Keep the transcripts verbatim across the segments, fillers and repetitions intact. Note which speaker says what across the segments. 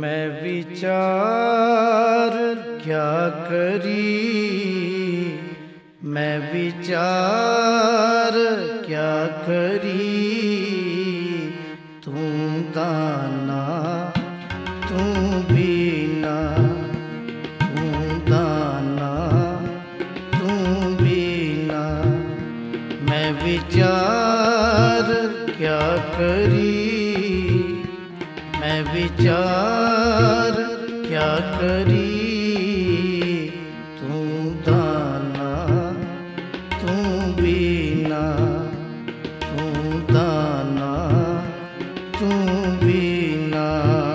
Speaker 1: मैं विचार क्या करी, मैं विचार क्या करी। तू दाना तू बीना, तू दाना तू बीना। मैं विचार क्या करी, मैं विचार क्या करी। तू दाना तू बीना, तू दाना तू बीना।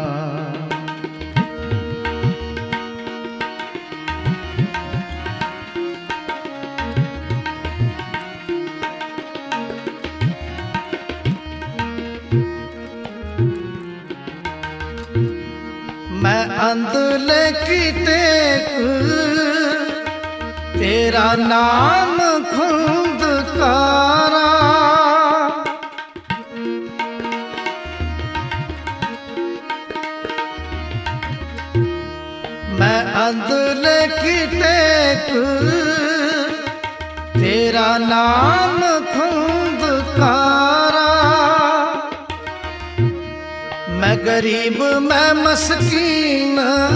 Speaker 1: मैं अंधले की टेक तेरा नाम खुंदकारा। मैं अंधले की टेक तेरा नाम खुंदकारा। मैं गरीब मैं मस्कीन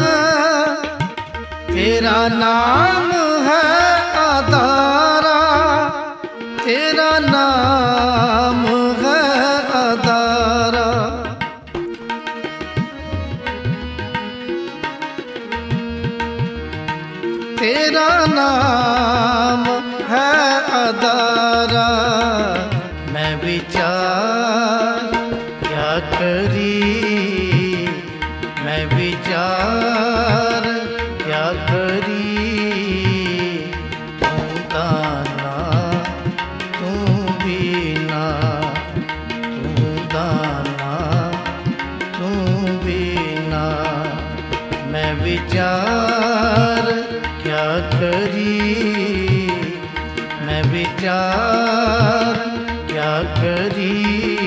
Speaker 1: तेरा नाम है आधारा, तेरा नाम है आधारा। तेरा नाम है आधारा। मैं विचार क्या करी, मैं विचार क्या करी। तू दाना तू बीना, तू दाना तू बीना। मैं विचार क्या करी, मैं विचार क्या करी।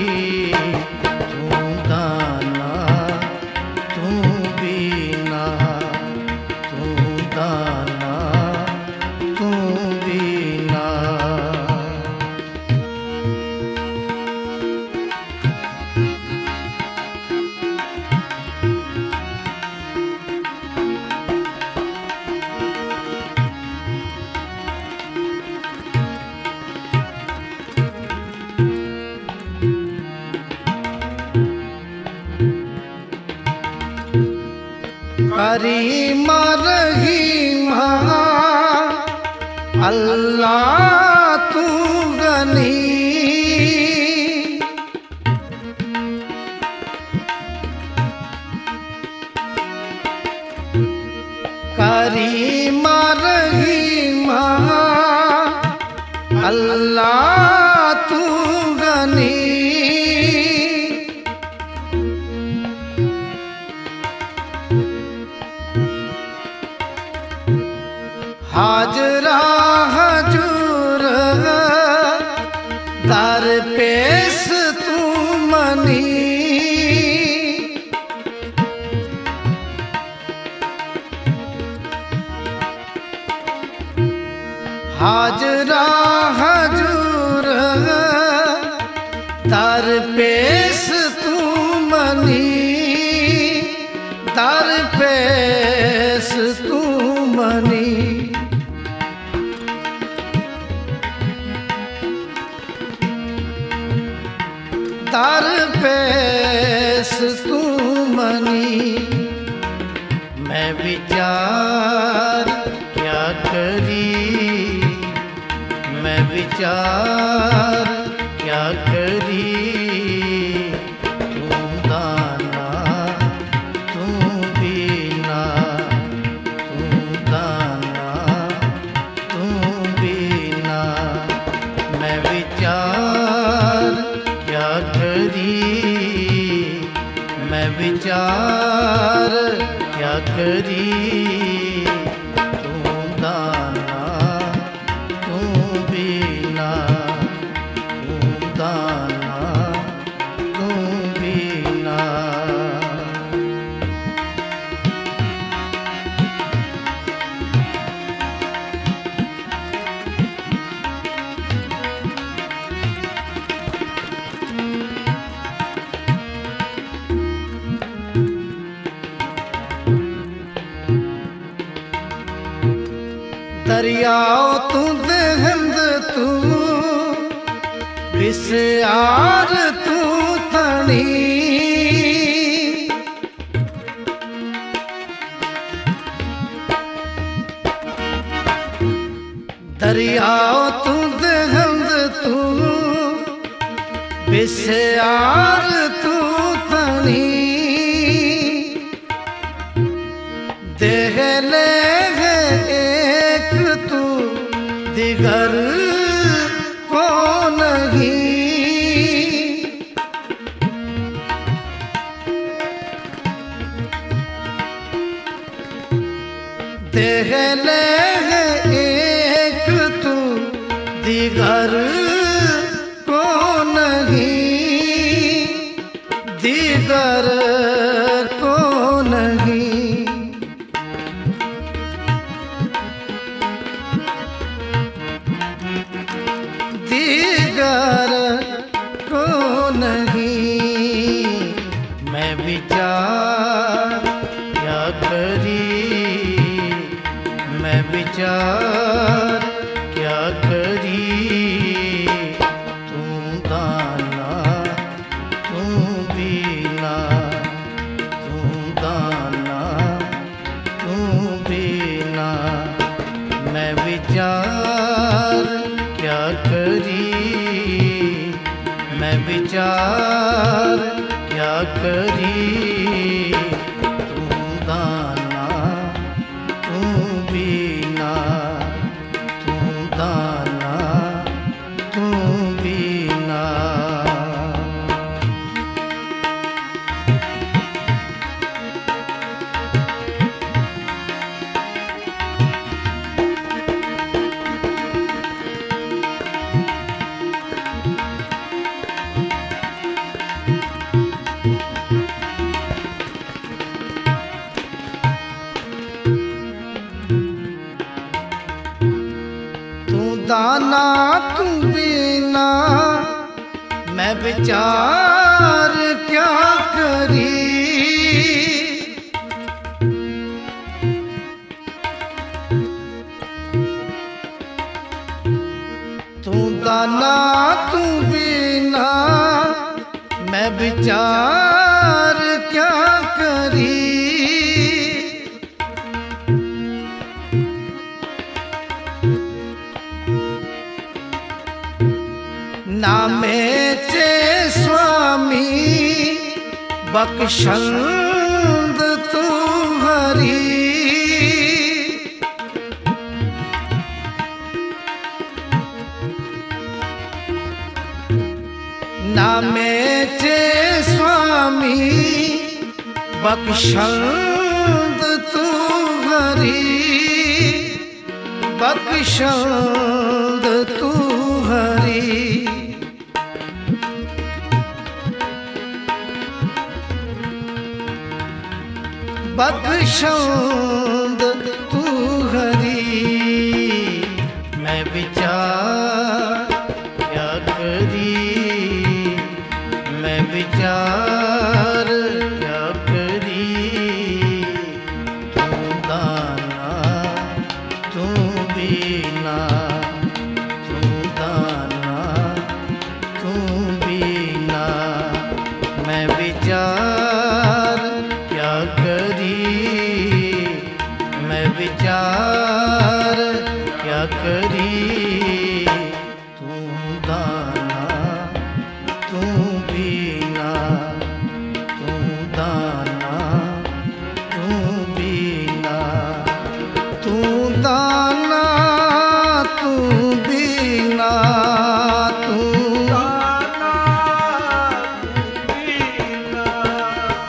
Speaker 1: तू दाना तू बीना, तू दाना तू बीना। करीम रहीम अल्लाह तू गनी। करीम रहीम अल्लाह तू गनी। हाजरा हजूर दर पेश तू मनी। हाजरा हजूर दर पेश तू मनी, दर पेश तू मनी। दर पेश तू मनी। मैं विचार क्या करी, मैं विचार क्या करी। तू दाना तू बीना, तू दाना तू बीना। मैं विचार क्या करी, मैं विचार क्या करी। तू दाना तू बीना, तू दाना तू बीना। दरियाओ तू देहंद तू बिस्यार तू तणी दरियाओ तू देहंद तू बिस्यार तू तणी देहले है एक तू दिगर को नहीं देहले है एक तू दिगर को नहीं दिगर को नहीं दिगर को नहीं मैं विचार क्या करी मैं विचार क्या करी तू दाना तू बीना तू दाना तू बीना मैं विचार क्या करी मैं विचार क्या करी तू दाना तू बीना तू दाना तू बीना दाना तू बिना मैं विचार क्या करी तू दाना तू बिना मैं विचार क्या करी नामे चे स्वामी बख्शंद तू हरी नामे चे स्वामी बख्शंद तू हरी बख्शंद तू हरी बख्शंद तू हरी मैं विचार क्या करी मैं विचार क्या करी तू दाना तू बीना तू दाना तू बीना मैं विचार क्या करी मैं विचार क्या करी तू दाना तू बीना तू दाना तू बीना तू दाना तू बीना तू दाना तू बीना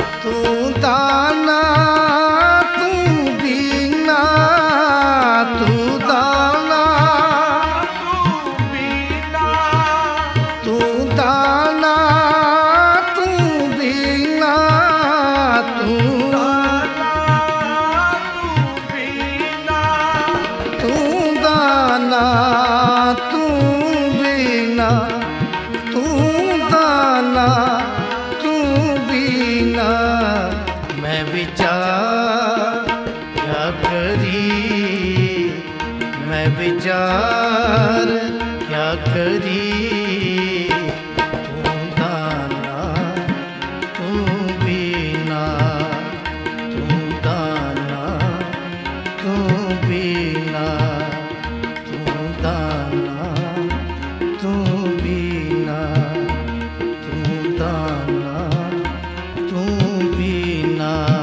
Speaker 1: भी ना